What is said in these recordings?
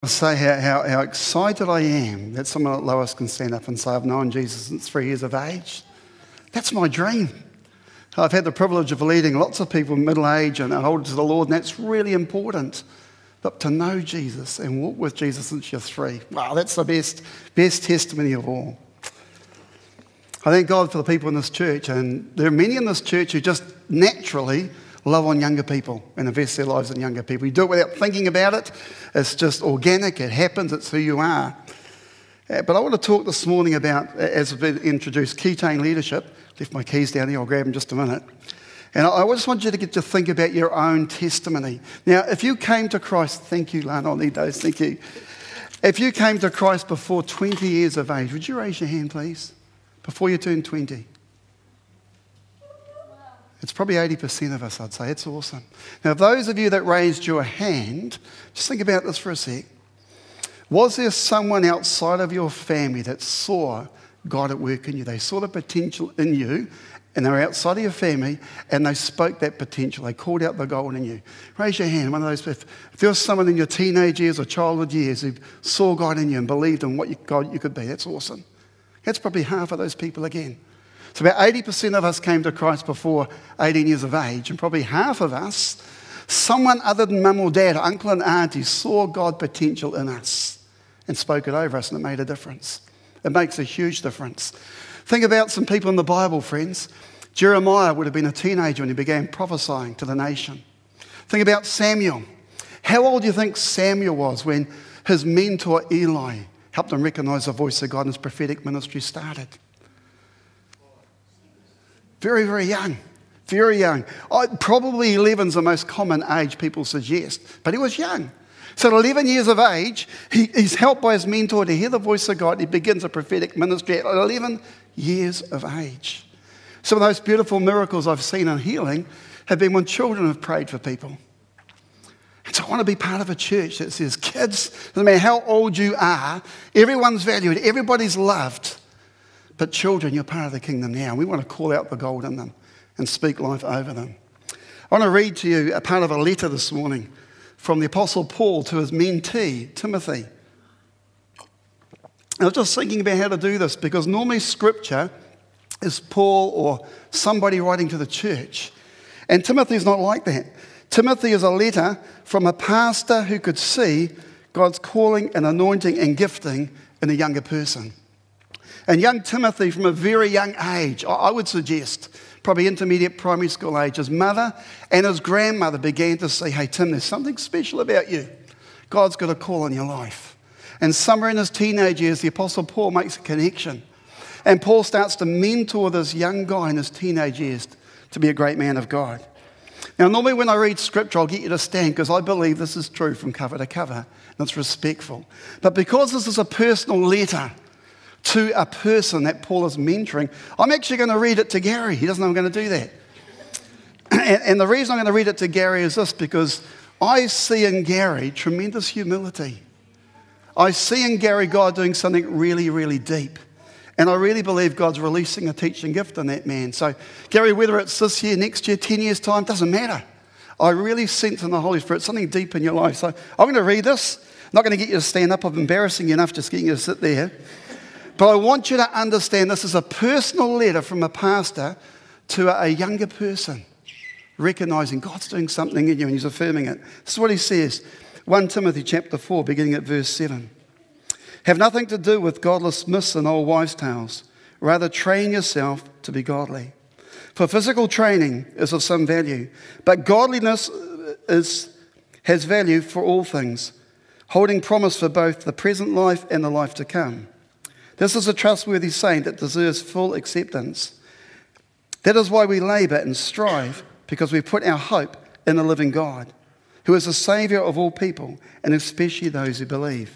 Say how excited I am that someone like Lois can stand up and say, I've known Jesus since 3 years of age. That's my dream. I've had the privilege of leading lots of people in middle age and older to the Lord, and that's really important. But to know Jesus and walk with Jesus since you're 3, wow, that's the best testimony of all. I thank God for the people in this church, and there are many in this church who just naturally love on younger people and invest their lives in younger people. You do it without thinking about it. It's just organic. It happens. It's who you are. But I want to talk this morning about, as I've been introduced, ketone leadership. Left my keys down here. I'll grab them in just a minute. And I just want you to get to think about your own testimony. Now, if you came to Christ, thank you, Lana, I'll need those, thank you. If you came to Christ before 20 years of age, would you raise your hand, please? Before you turned 20. It's probably 80% of us, I'd say. It's awesome. Now, those of you that raised your hand, just think about this for a sec. Was there someone outside of your family that saw God at work in you? They saw the potential in you, and they were outside of your family, and they spoke that potential. They called out the gold in you. Raise your hand. One of those. If there was someone in your teenage years or childhood years who saw God in you and believed in what God you could be, that's awesome. That's probably half of those people again. So about 80% of us came to Christ before 18 years of age, and probably half of us, someone other than mum or dad, uncle and auntie, saw God potential in us and spoke it over us, and it made a difference. It makes a huge difference. Think about some people in the Bible, friends. Jeremiah would have been a teenager when he began prophesying to the nation. Think about Samuel. How old do you think Samuel was when his mentor Eli helped him recognize the voice of God and his prophetic ministry started? Very, very young. Very young. Probably 11's the most common age people suggest, but he was young. So at 11 years of age, he's helped by his mentor to hear the voice of God. He begins a prophetic ministry at 11 years of age. Some of those beautiful miracles I've seen in healing have been when children have prayed for people. And so I want to be part of a church that says, kids, no matter how old you are, everyone's valued, everybody's loved. But children, you're part of the kingdom now. We want to call out the gold in them and speak life over them. I want to read to you a part of a letter this morning from the Apostle Paul to his mentee, Timothy. I was just thinking about how to do this because normally Scripture is Paul or somebody writing to the church. And Timothy's not like that. Timothy is a letter from a pastor who could see God's calling and anointing and gifting in a younger person. And young Timothy, from a very young age, I would suggest, probably intermediate primary school age, his mother and his grandmother began to say, hey, Tim, there's something special about you. God's got a call on your life. And somewhere in his teenage years, the Apostle Paul makes a connection. And Paul starts to mentor this young guy in his teenage years to be a great man of God. Now, normally when I read Scripture, I'll get you to stand because I believe this is true from cover to cover, and it's respectful. But because this is a personal letter to a person that Paul is mentoring, I'm actually going to read it to Gary. He doesn't know I'm going to do that. And the reason I'm going to read it to Gary is this, because I see in Gary tremendous humility. I see in Gary God doing something really, really deep. And I really believe God's releasing a teaching gift in that man. So, Gary, whether it's this year, next year, 10 years' time, doesn't matter. I really sense in the Holy Spirit something deep in your life. So I'm going to read this. I'm not going to get you to stand up. I'm embarrassing you enough just getting you to sit there. But I want you to understand this is a personal letter from a pastor to a younger person, recognizing God's doing something in you and he's affirming it. This is what he says, 1 Timothy chapter 4, beginning at verse 7. Have nothing to do with godless myths and old wives' tales. Rather, train yourself to be godly. For physical training is of some value, but godliness has value for all things, holding promise for both the present life and the life to come. This is a trustworthy saying that deserves full acceptance. That is why we labour and strive, because we put our hope in the living God, who is the Saviour of all people, and especially those who believe.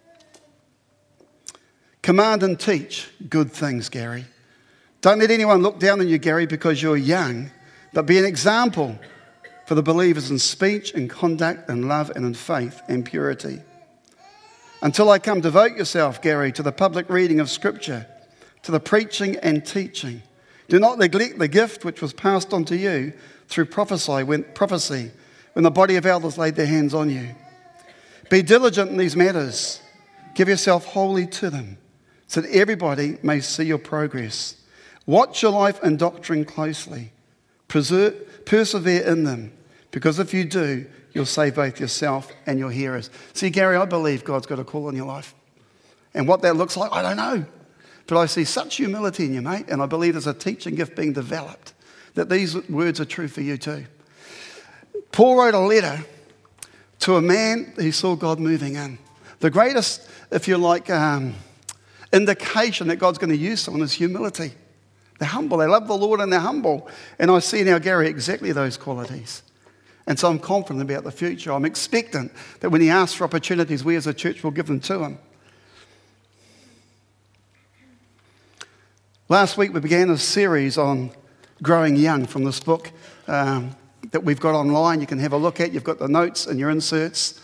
Command and teach good things, Gary. Don't let anyone look down on you, Gary, because you're young, but be an example for the believers in speech and conduct and love and in faith and purity. Until I come, devote yourself, Gary, to the public reading of Scripture, to the preaching and teaching. Do not neglect the gift which was passed on to you through prophecy when the body of elders laid their hands on you. Be diligent in these matters. Give yourself wholly to them, so that everybody may see your progress. Watch your life and doctrine closely. Persevere in them, because if you do, you'll save both yourself and your hearers. See, Gary, I believe God's got a call on your life. And what that looks like, I don't know. But I see such humility in you, mate, and I believe there's a teaching gift being developed, that these words are true for you too. Paul wrote a letter to a man he saw God moving in. The greatest, if you like, indication that God's going to use someone is humility. They're humble. They love the Lord and they're humble. And I see now, Gary, exactly those qualities. And so I'm confident about the future. I'm expectant that when he asks for opportunities, we as a church will give them to him. Last week we began a series on growing young from this book that we've got online. You can have a look at. You've got the notes and your inserts.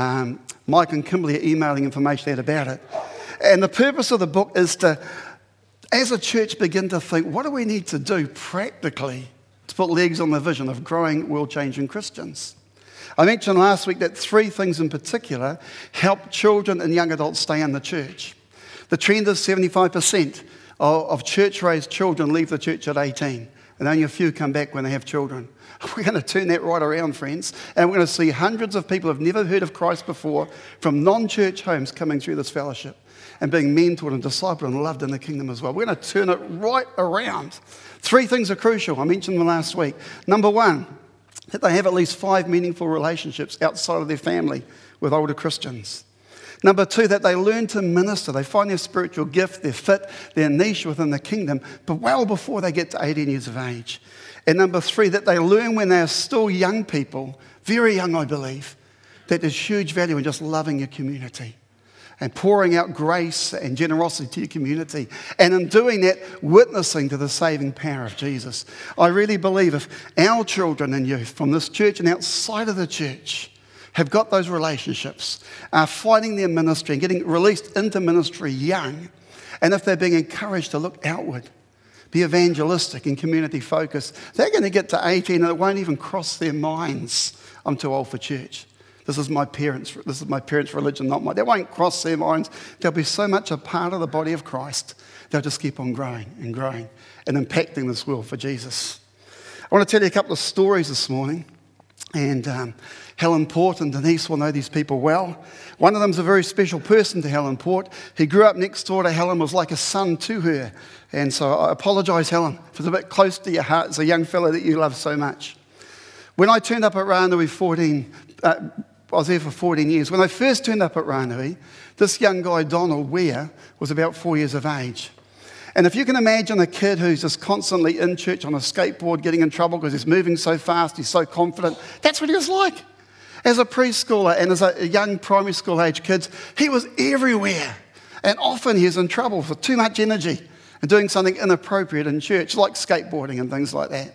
Mike and Kimberly are emailing information out about it. And the purpose of the book is to, as a church, begin to think, what do we need to do practically to put legs on the vision of growing, world-changing Christians? I mentioned last week that 3 things in particular help children and young adults stay in the church. The trend is 75% of church-raised children leave the church at 18, and only a few come back when they have children. We're going to turn that right around, friends, and we're going to see hundreds of people who have never heard of Christ before from non-church homes coming through this fellowship and being mentored and discipled and loved in the kingdom as well. We're going to turn it right around. 3 things are crucial. I mentioned them last week. Number 1, that they have at least 5 meaningful relationships outside of their family with older Christians. Number 2, that they learn to minister. They find their spiritual gift, their fit, their niche within the kingdom, but well before they get to 18 years of age. And number 3, that they learn when they're still young people, very young I believe, that there's huge value in just loving your community and pouring out grace and generosity to your community. And in doing that, witnessing to the saving power of Jesus. I really believe if our children and youth from this church and outside of the church have got those relationships, are fighting their ministry and getting released into ministry young, and if they're being encouraged to look outward, be evangelistic and community focused, they're going to get to 18 and it won't even cross their minds, I'm too old for church. This is my parents' religion, not mine. That won't cross their minds. They'll be so much a part of the body of Christ. They'll just keep on growing and growing and impacting this world for Jesus. I want to tell you a couple of stories this morning. And Helen Port and Denise will know these people well. One of them is a very special person to Helen Port. He grew up next door to Helen, was like a son to her. And so I apologise, Helen, if it's a bit close to your heart as a young fellow that you love so much. When I turned up at Ranui I was there for 14 years. When I first turned up at Ranui, this young guy, Donald Weir, was about 4 years of age. And if you can imagine a kid who's just constantly in church on a skateboard getting in trouble because he's moving so fast, he's so confident, that's what he was like. As a preschooler and as a young primary school age kid, he was everywhere. And often he was in trouble for too much energy and doing something inappropriate in church, like skateboarding and things like that.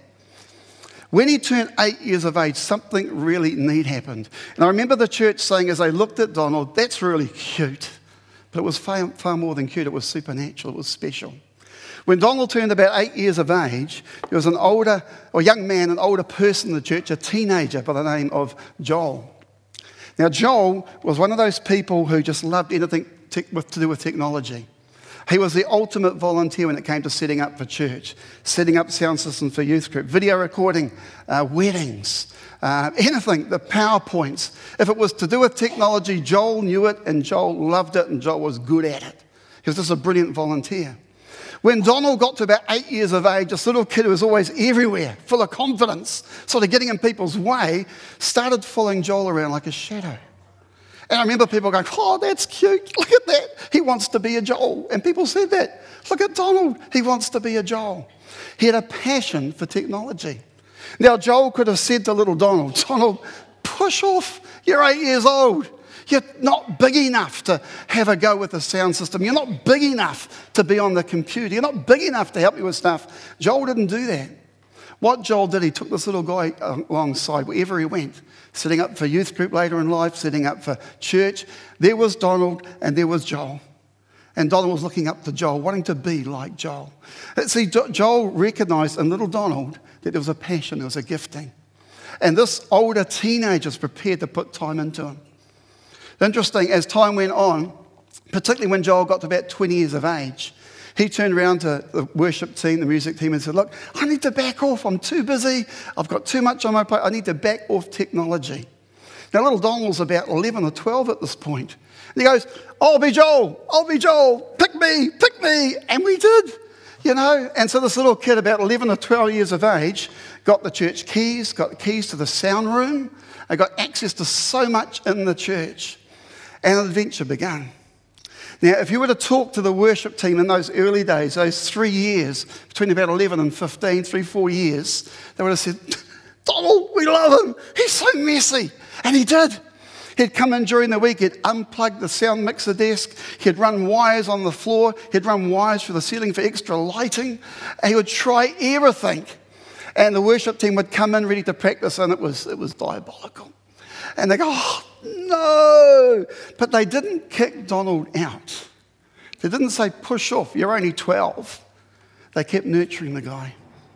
When he turned 8 years of age, something really neat happened. And I remember the church saying as they looked at Donald, that's really cute. But it was far more than cute, it was supernatural, it was special. When Donald turned about 8 years of age, there was an older person in the church, a teenager by the name of Joel. Now, Joel was one of those people who just loved anything to do with technology. He was the ultimate volunteer when it came to setting up for church, setting up sound systems for youth group, video recording, weddings, anything, the PowerPoints. If it was to do with technology, Joel knew it and Joel loved it and Joel was good at it. He was just a brilliant volunteer. When Donald got to about 8 years of age, this little kid who was always everywhere, full of confidence, sort of getting in people's way, started following Joel around like a shadow. And I remember people going, oh, that's cute, look at that, he wants to be a Joel. And people said that, look at Donald, he wants to be a Joel. He had a passion for technology. Now, Joel could have said to little Donald, push off, you're 8 years old. You're not big enough to have a go with the sound system. You're not big enough to be on the computer. You're not big enough to help you with stuff. Joel didn't do that. What Joel did, he took this little guy alongside wherever he went, setting up for youth group later in life, setting up for church. There was Donald and there was Joel. And Donald was looking up to Joel, wanting to be like Joel. See, Joel recognised in little Donald that there was a passion, there was a gifting. And this older teenager was prepared to put time into him. Interesting, as time went on, particularly when Joel got to about 20 years of age, he turned around to the worship team, the music team, and said, look, I need to back off. I'm too busy. I've got too much on my plate. I need to back off technology. Now, little Donald's about 11 or 12 at this point. And he goes, I'll be Joel. Pick me. And we did, And so this little kid, about 11 or 12 years of age, got the church keys, got the keys to the sound room, and got access to so much in the church. And an adventure began. Now, if you were to talk to the worship team in those early days, those 3 years, between about 11 and 15, 4 years, they would have said, Donald, we love him. He's so messy. And he did. He'd come in during the week, he'd unplug the sound mixer desk, he'd run wires on the floor, he'd run wires through the ceiling for extra lighting, and he would try everything. And the worship team would come in ready to practice, and it was diabolical. And they go, oh, no. But they didn't kick Donald out. They didn't say, push off, you're only 12. They kept nurturing the guy.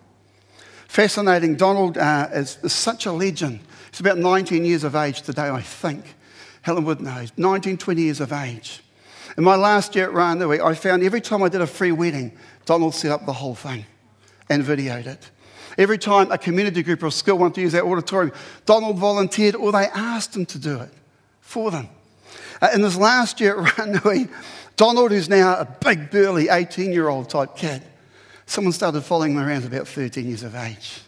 Fascinating, Donald is such a legend. He's about 19 years of age today, I think. Helen would know. 19, 20 years of age. In my last year at Ranui, I found every time I did a free wedding, Donald set up the whole thing and videoed it. Every time a community group or a school wanted to use that auditorium, Donald volunteered or they asked him to do it for them. In this last year at Ranui, Donald, who's now a big, burly 18-year-old type kid, someone started following him around at about 13 years of age.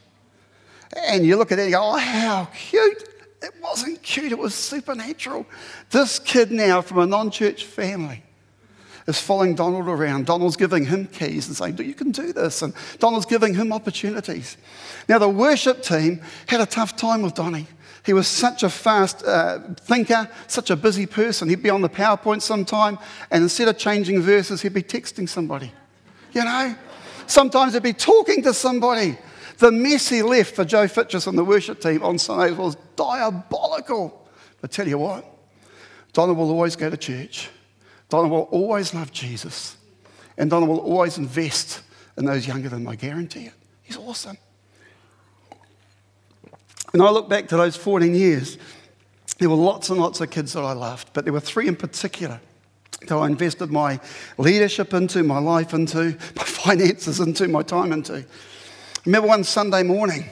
And you look at it and you go, oh, how cute. It wasn't cute, it was supernatural. This kid now from a non-church family is following Donald around. Donald's giving him keys and saying, you can do this. And Donald's giving him opportunities. Now, the worship team had a tough time with Donnie. He was such a fast thinker, such a busy person. He'd be on the PowerPoint sometime, and instead of changing verses, he'd be texting somebody. Sometimes he'd be talking to somebody. The mess he left for Joe Fitchess and the worship team on Sundays was diabolical. But tell you what, Donna will always go to church. Donna will always love Jesus. And Donna will always invest in those younger than him, I guarantee it. He's awesome. And I look back to those 14 years, there were lots and lots of kids that I loved, but there were 3 in particular that I invested my leadership into, my life into, my finances into, my time into. I remember one Sunday morning,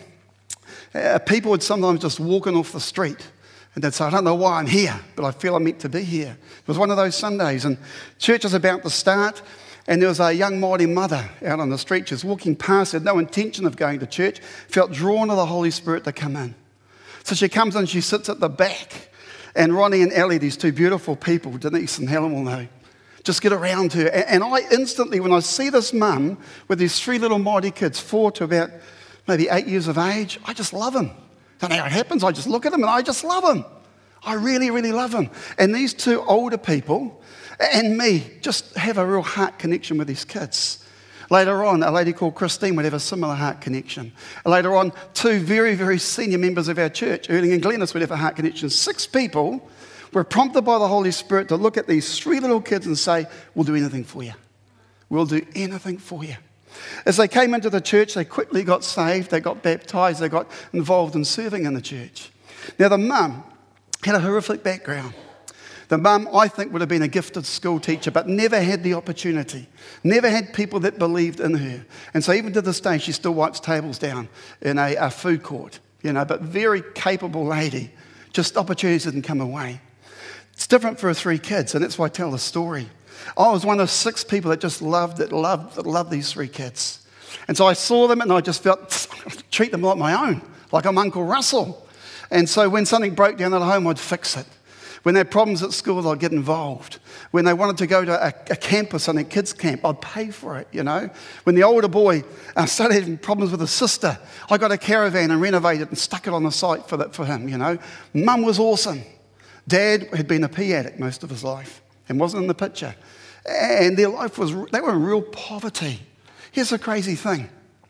people would sometimes just walk in off the street and they'd say, I don't know why I'm here, but I feel I'm meant to be here. It was one of those Sundays, and church was about to start, and there was a young Māori mother out on the street. She was walking past, had no intention of going to church, felt drawn to the Holy Spirit to come in. So she comes in, she sits at the back, and Ronnie and Ellie, these 2 beautiful people, Denise and Helen will know, just get around her. And I instantly, when I see this mum with these 3 little Māori kids, 4 to about maybe 8 years of age, I just love them. I don't know how it happens. I just look at them and I just love them. I really, really love them. And these 2 older people and me just have a real heart connection with these kids. Later on, a lady called Christine would have a similar heart connection. Later on, 2 very, very senior members of our church, Erling and Glennis, would have a heart connection. 6 people were prompted by the Holy Spirit to look at these 3 little kids and say, we'll do anything for you. We'll do anything for you. As they came into the church, they quickly got saved, they got baptized, they got involved in serving in the church. Now, the mum had a horrific background. The mum, I think, would have been a gifted school teacher, but never had the opportunity, never had people that believed in her. And so even to this day, she still wipes tables down in a food court, but very capable lady. Just opportunities didn't come away. It's different for her 3 kids, and that's why I tell the story. I was one of 6 people that just loved these 3 kids. And so I saw them and I just felt, treat them like my own, like I'm Uncle Russell. And so when something broke down at home, I'd fix it. When they had problems at school, I'd get involved. When they wanted to go to a camp or something, kids camp, I'd pay for it, When the older boy started having problems with his sister, I got a caravan and renovated and stuck it on the site for him, Mum was awesome. Dad had been a pee addict most of his life and wasn't in the picture. And their life they were in real poverty. Here's the crazy thing.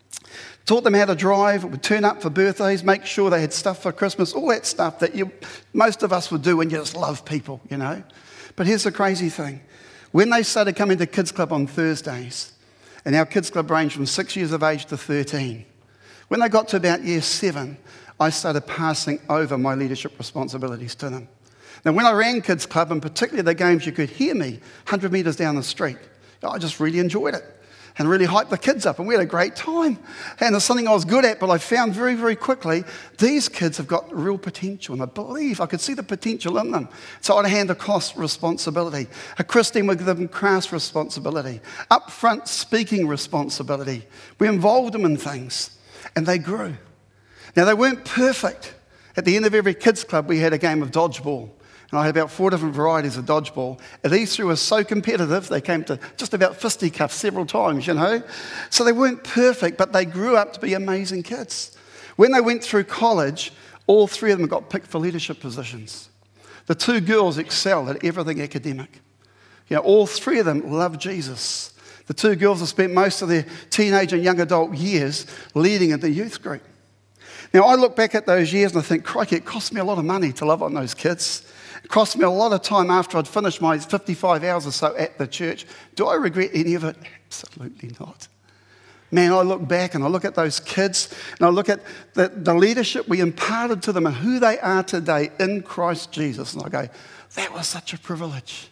Taught them how to drive, would turn up for birthdays, make sure they had stuff for Christmas, all that stuff that most of us would do when you just love people, But here's the crazy thing. When they started coming to Kids Club on Thursdays, and our Kids Club ranged from 6 years of age to 13, when they got to about year 7, I started passing over my leadership responsibilities to them. Now, when I ran Kids Club, and particularly the games you could hear me 100 metres down the street, I just really enjoyed it and really hyped the kids up, and we had a great time. And there's something I was good at, but I found very, very quickly, these kids have got real potential, and I could see the potential in them. So I'd hand across responsibility. Christine would give them class responsibility, upfront speaking responsibility. We involved them in things, and they grew. Now, they weren't perfect. At the end of every kids club, we had a game of dodgeball. And I had about 4 different varieties of dodgeball. And these three were so competitive, they came to just about fisticuffs several times, So they weren't perfect, but they grew up to be amazing kids. When they went through college, all 3 of them got picked for leadership positions. The 2 girls excelled at everything academic. All 3 of them loved Jesus. The 2 girls have spent most of their teenage and young adult years leading in the youth group. Now, I look back at those years and I think, crikey, it cost me a lot of money to love on those kids. It cost me a lot of time after I'd finished my 55 hours or so at the church. Do I regret any of it? Absolutely not. Man, I look back and I look at those kids and I look at the leadership we imparted to them and who they are today in Christ Jesus. And I go, that was such a privilege.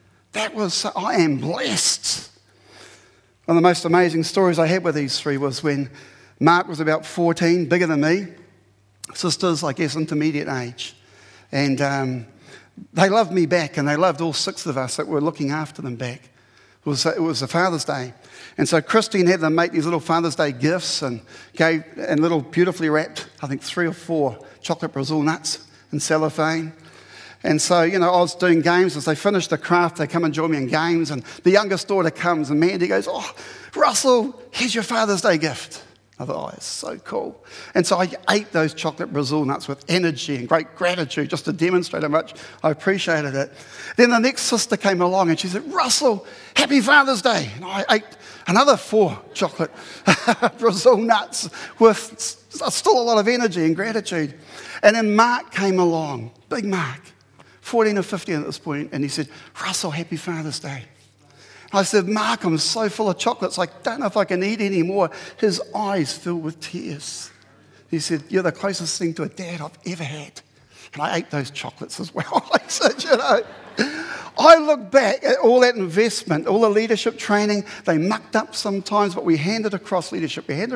I am blessed. One of the most amazing stories I had with these 3 was when Mark was about 14, bigger than me. Sisters, I guess, intermediate age. And they loved me back, and they loved all 6 of us that were looking after them back. It was a Father's Day. And so Christine had them make these little Father's Day gifts and little beautifully wrapped, I think 3 or 4 chocolate Brazil nuts in cellophane. And so, I was doing games. As they finished the craft, they come and join me in games. And the youngest daughter comes, and Mandy goes, "Oh, Russell, here's your Father's Day gift." I thought, it's so cool. And so I ate those chocolate Brazil nuts with energy and great gratitude just to demonstrate how much I appreciated it. Then the next sister came along and she said, "Russell, happy Father's Day." And I ate another 4 chocolate Brazil nuts with still a lot of energy and gratitude. And then Mark came along, big Mark, 14 or 15 at this point, and he said, "Russell, happy Father's Day." I said, "Mark, I'm so full of chocolates, I don't know if I can eat any more." His eyes filled with tears. He said, "You're the closest thing to a dad I've ever had." And I ate those chocolates as well. I said, I look back at all that investment, all the leadership training. They mucked up sometimes, but we handed across leadership. And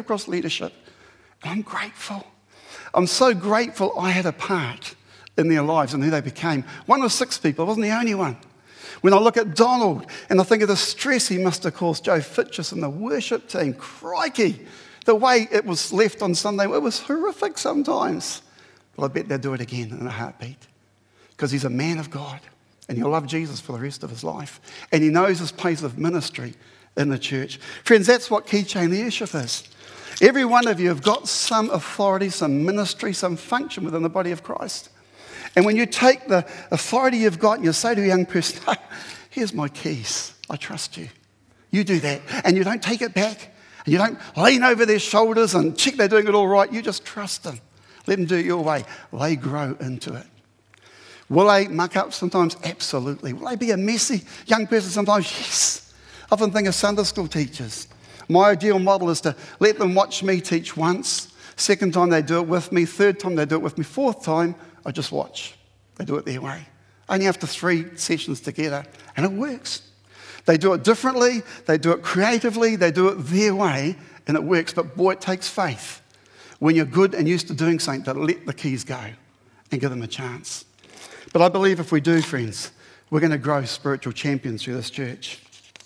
I'm grateful. I'm so grateful I had a part in their lives and who they became. One of 6 people, I wasn't the only one. When I look at Donald and I think of the stress he must have caused Joe Fitchus and the worship team, crikey, the way it was left on Sunday, it was horrific sometimes. But I bet they'll do it again in a heartbeat because he's a man of God and he'll love Jesus for the rest of his life. And he knows his place of ministry in the church. Friends, that's what Key Chain Leadership is. Every one of you have got some authority, some ministry, some function within the body of Christ. And when you take the authority you've got and you say to a young person, "Hey, here's my keys, I trust you. You do that." And you don't take it back. And you don't lean over their shoulders and check they're doing it all right. You just trust them. Let them do it your way. They grow into it. Will they muck up sometimes? Absolutely. Will they be a messy young person sometimes? Yes. I often think of Sunday school teachers. My ideal model is to let them watch me teach once. Second time they do it with me. Third time they do it with me. Fourth time, I just watch. They do it their way. Only after 3 sessions together, and it works. They do it differently, they do it creatively, they do it their way, and it works. But boy, it takes faith when you're good and used to doing something to let the keys go and give them a chance. But I believe if we do, friends, we're going to grow spiritual champions through this church.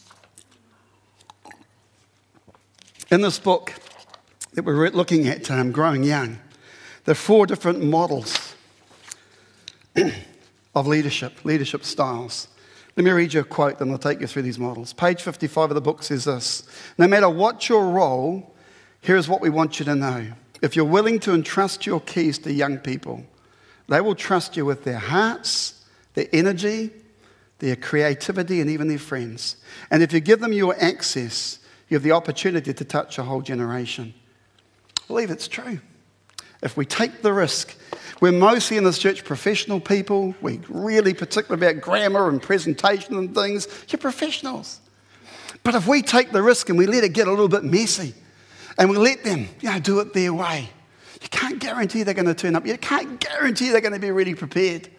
In this book that we're looking at, Growing Young, there are 4 different models of leadership styles. Let me read you a quote and I'll take you through these models. Page 55 of the book says this: "No matter what your role, here is what we want you to know. If you're willing to entrust your keys to young people, they will trust you with their hearts, their energy, their creativity, and even their friends. And if you give them your access, you have the opportunity to touch a whole generation." I believe it's true. If we take the risk, we're mostly in this church professional people. We're really particular about grammar and presentation and things. You're professionals. But if we take the risk and we let it get a little bit messy and we let them do it their way, you can't guarantee they're going to turn up. You can't guarantee they're going to be really prepared.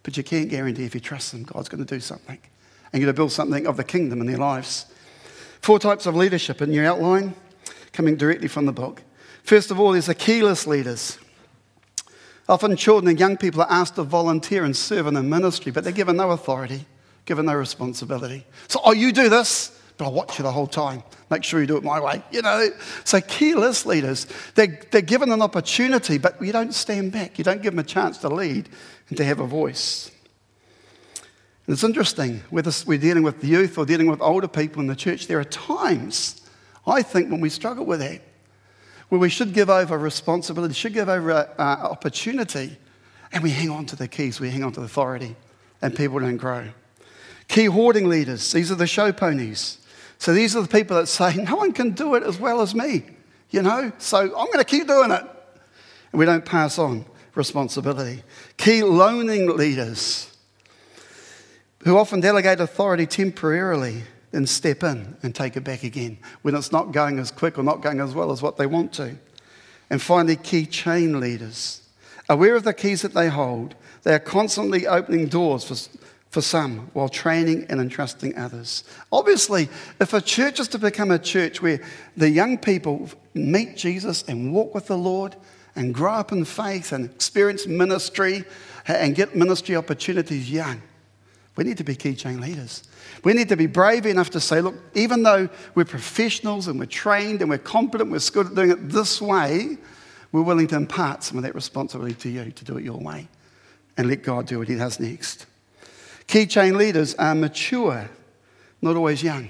But you can't guarantee if you trust them, God's going to do something. And you're going to build something of the kingdom in their lives. 4 types of leadership in your outline, coming directly from the book. First of all, there's the keyless leaders. Often children and young people are asked to volunteer and serve in a ministry, but they're given no authority, given no responsibility. So, you do this, but I'll watch you the whole time. Make sure you do it my way. So keyless leaders, they're given an opportunity, but you don't stand back. You don't give them a chance to lead and to have a voice. And it's interesting, whether we're dealing with the youth or dealing with older people in the church, there are times, I think, when we struggle with that, where we should give over responsibility, should give over opportunity, and we hang on to the keys, we hang on to the authority, and people don't grow. Key hoarding leaders, these are the show ponies. So these are the people that say, no one can do it as well as me, so I'm going to keep doing it. And we don't pass on responsibility. Key loaning leaders, who often delegate authority temporarily, then step in and take it back again when it's not going as quick or not going as well as what they want to. And finally, key chain leaders. Aware of the keys that they hold, they are constantly opening doors for some while training and entrusting others. Obviously, if a church is to become a church where the young people meet Jesus and walk with the Lord and grow up in faith and experience ministry and get ministry opportunities young, we need to be key chain leaders. We need to be brave enough to say, look, even though we're professionals and we're trained and we're competent, we're skilled at doing it this way, we're willing to impart some of that responsibility to you to do it your way and let God do what he does next. Key chain leaders are mature, not always young.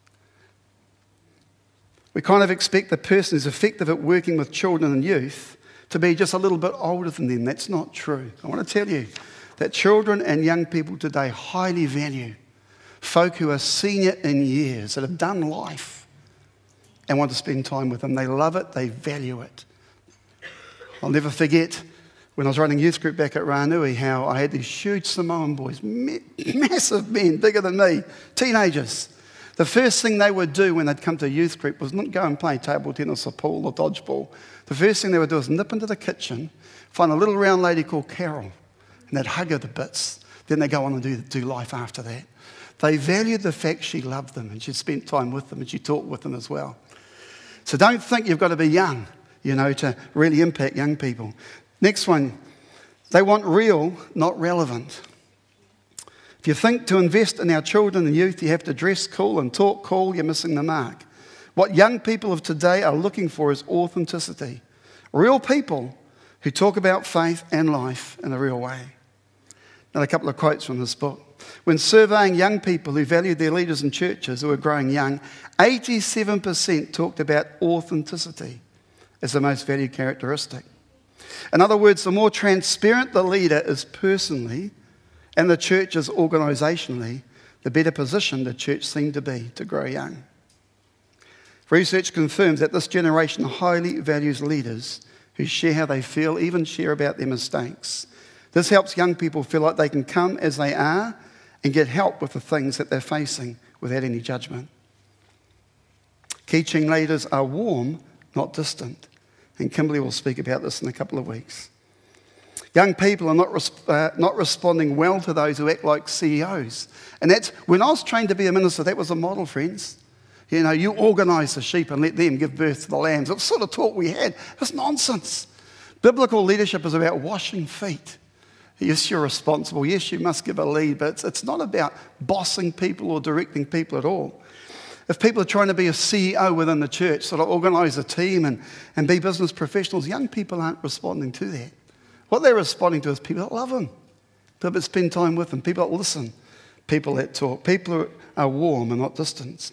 We kind of expect the person who's effective at working with children and youth to be just a little bit older than them. That's not true. I want to tell you that children and young people today highly value folk who are senior in years, that have done life and want to spend time with them. They love it, they value it. I'll never forget when I was running youth group back at Ranui, how I had these huge Samoan boys, massive men, bigger than me, teenagers. The first thing they would do when they'd come to youth group was not go and play table tennis or pool or dodgeball. The first thing they would do is nip into the kitchen, find a little round lady called Carol, and they'd hug her to bits. Then they'd go on and do life after that. They valued the fact she loved them and she'd spent time with them and she talked with them as well. So don't think you've got to be young, to really impact young people. Next one, they want real, not relevant. If you think to invest in our children and youth, you have to dress cool and talk cool, you're missing the mark. What young people of today are looking for is authenticity. Real people who talk about faith and life in a real way. Now, a couple of quotes from this book. When surveying young people who valued their leaders in churches who were growing young, 87% talked about authenticity as the most valued characteristic. In other words, the more transparent the leader is personally and the church is organisationally, the better positioned the church seemed to be to grow young. Research confirms that this generation highly values leaders who share how they feel, even share about their mistakes. This helps young people feel like they can come as they are and get help with the things that they're facing without any judgment. Key chain leaders are warm, not distant. And Kimberly will speak about this in a couple of weeks. Young people are not responding well to those who act like CEOs. And that's, when I was trained to be a minister, that was a model, friends. You organise the sheep and let them give birth to the lambs. It was sort of talk we had. It's nonsense. Biblical leadership is about washing feet. Yes, you're responsible. Yes, you must give a lead, but it's not about bossing people or directing people at all. If people are trying to be a CEO within the church, sort of organise a team and be business professionals, young people aren't responding to that. What they're responding to is people that love them, people that spend time with them, people that listen, people that talk. People are warm and not distant.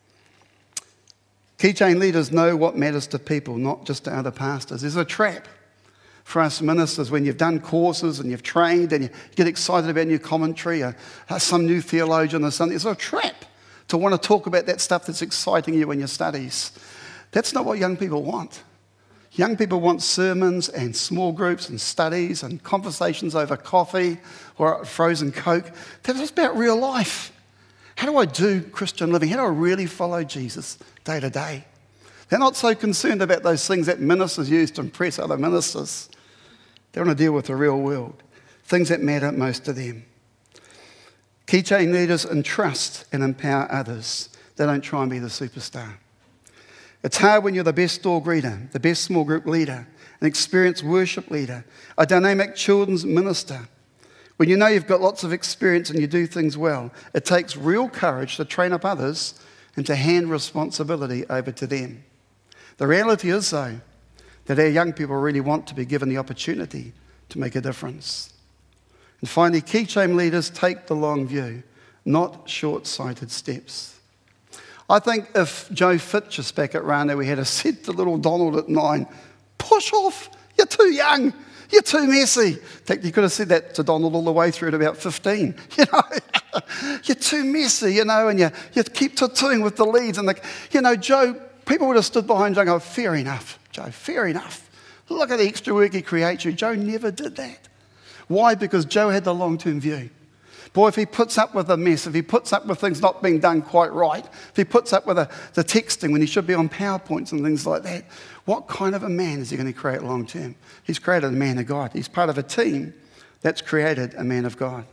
Key chain leaders know what matters to people, not just to other pastors. There's a trap for us ministers when you've done courses and you've trained and you get excited about new commentary or some new theologian or something. There's a trap to want to talk about that stuff that's exciting you in your studies. That's not what young people want. Young people want sermons and small groups and studies and conversations over coffee or frozen Coke. That's about real life. How do I do Christian living? How do I really follow Jesus day to day? They're not so concerned about those things that ministers use to impress other ministers. They want to deal with the real world. things that matter most to them. Key chain leaders entrust and empower others. They don't try and be the superstar. It's hard when you're the best store greeter, the best small group leader, an experienced worship leader, a dynamic children's minister. When you know you've got lots of experience and you do things well, it takes real courage to train up others and to hand responsibility over to them. The reality is, though, that our young people really want to be given the opportunity to make a difference. And finally, key chain leaders take the long view, not short-sighted steps. I think if Joe Fitchus back at Rana, we had said to little Donald at 9, push off, you're too young, you're too messy. In fact, you could have said that to Donald all the way through to about 15. You're too messy, and you keep tattooing with the leads. And, Joe, people would have stood behind Joe and go, fair enough, Joe, fair enough. Look at the extra work he creates you. Joe never did that. Why? Because Joe had the long-term view. Boy, if he puts up with a mess, if he puts up with things not being done quite right, if he puts up with the texting when he should be on PowerPoints and things like that, what kind of a man is he going to create long term? He's created a man of God. He's part of a team that's created a man of God.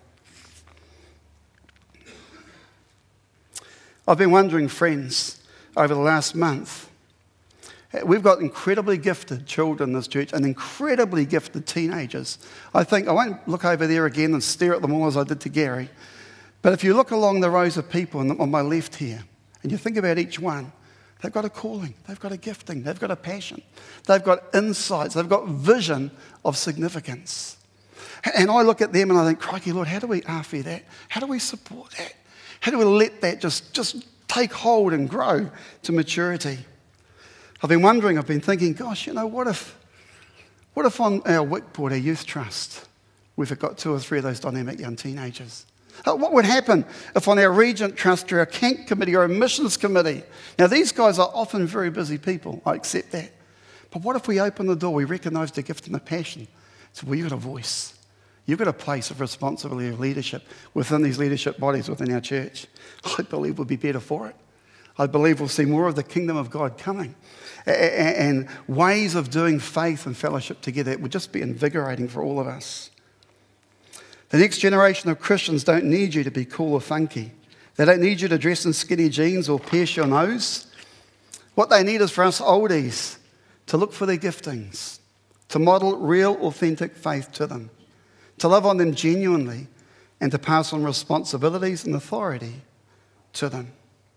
I've been wondering, friends, over the last month, we've got incredibly gifted children in this church and incredibly gifted teenagers. I won't look over there again and stare at them all as I did to Gary. But if you look along the rows of people on my left here, and you think about each one, they've got a calling, they've got a gifting, they've got a passion, they've got insights, they've got vision of significance. And I look at them and I think, crikey, Lord, how do we RFE that? How do we support that? How do we let that just take hold and grow to maturity? I've been thinking, gosh, what if on our WIC board, our youth trust, we've got 2 or 3 of those dynamic young teenagers? What would happen if on our Regent Trust or our CANC committee or our missions committee? Now, these guys are often very busy people, I accept that. But what if we open the door, we recognise the gift and the passion? So, well, you've got a voice. You've got a place of responsibility of leadership within these leadership bodies within our church. I believe we'll be better for it. I believe we'll see more of the kingdom of God coming. And ways of doing faith and fellowship together. It would just be invigorating for all of us. The next generation of Christians don't need you to be cool or funky. They don't need you to dress in skinny jeans or pierce your nose. What they need is for us oldies to look for their giftings, to model real, authentic faith to them, to love on them genuinely, and to pass on responsibilities and authority to them.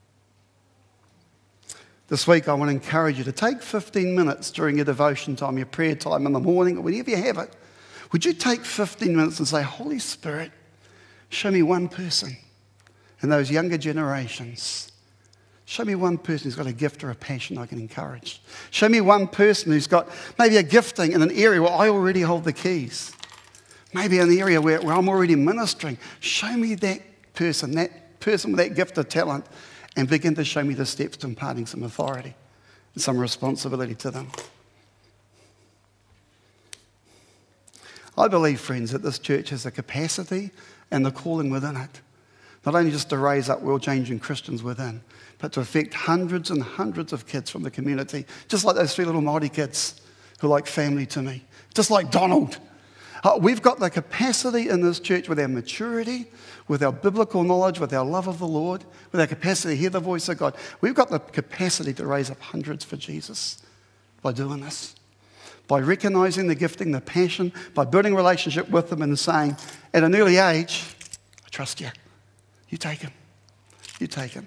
This week, I want to encourage you to take 15 minutes during your devotion time, your prayer time in the morning, or whenever you have it. Would you take 15 minutes and say, Holy Spirit, show me one person in those younger generations. Show me one person who's got a gift or a passion I can encourage. Show me one person who's got maybe a gifting in an area where I already hold the keys. Maybe an area where I'm already ministering. Show me that person with that gift or talent, and begin to show me the steps to imparting some authority and some responsibility to them. I believe, friends, that this church has the capacity and the calling within it, not only just to raise up world-changing Christians within, but to affect hundreds and hundreds of kids from the community, just like those 3 little Māori kids who are like family to me, just like Donald. We've got the capacity in this church with our maturity, with our biblical knowledge, with our love of the Lord, with our capacity to hear the voice of God. We've got the capacity to raise up hundreds for Jesus by doing this, by recognizing the gifting, the passion, by building relationship with them and saying, at an early age, I trust you. You take him. You take him.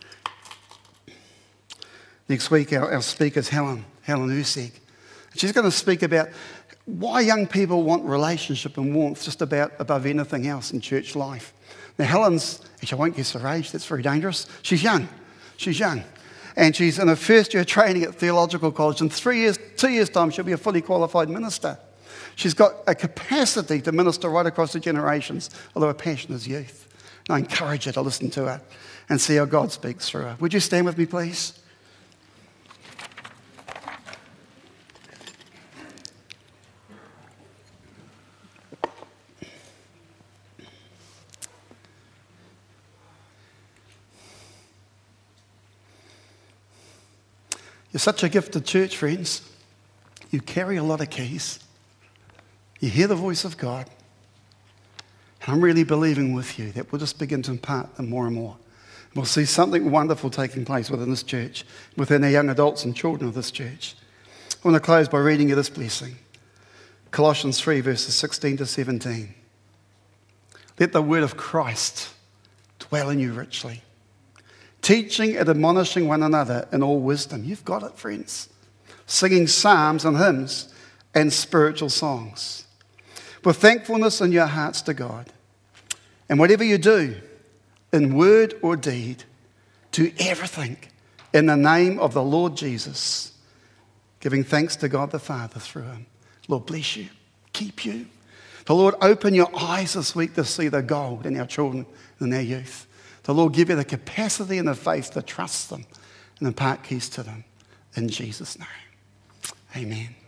Next week, our speaker is Helen Ursig. She's going to speak about why young people want relationship and warmth just about above anything else in church life. Now, Helen's, actually, I won't guess her age, that's very dangerous. She's young. And she's in her first year training at theological college. In 2 years' time, she'll be a fully qualified minister. She's got a capacity to minister right across the generations, although her passion is youth. And I encourage you to listen to her and see how God speaks through her. Would you stand with me, please? You're such a gifted church, friends. You carry a lot of keys. You hear the voice of God. And I'm really believing with you that we'll just begin to impart them more and more. We'll see something wonderful taking place within this church, within the young adults and children of this church. I want to close by reading you this blessing. Colossians 3, verses 16 to 17. Let the word of Christ dwell in you richly, teaching and admonishing one another in all wisdom. You've got it, friends. Singing psalms and hymns and spiritual songs, with thankfulness in your hearts to God. And whatever you do, in word or deed, do everything in the name of the Lord Jesus, giving thanks to God the Father through him. Lord bless you, keep you. The Lord open your eyes this week to see the gold in our children and our youth. The Lord give you the capacity and the faith to trust them and impart keys to them. In Jesus' name, amen.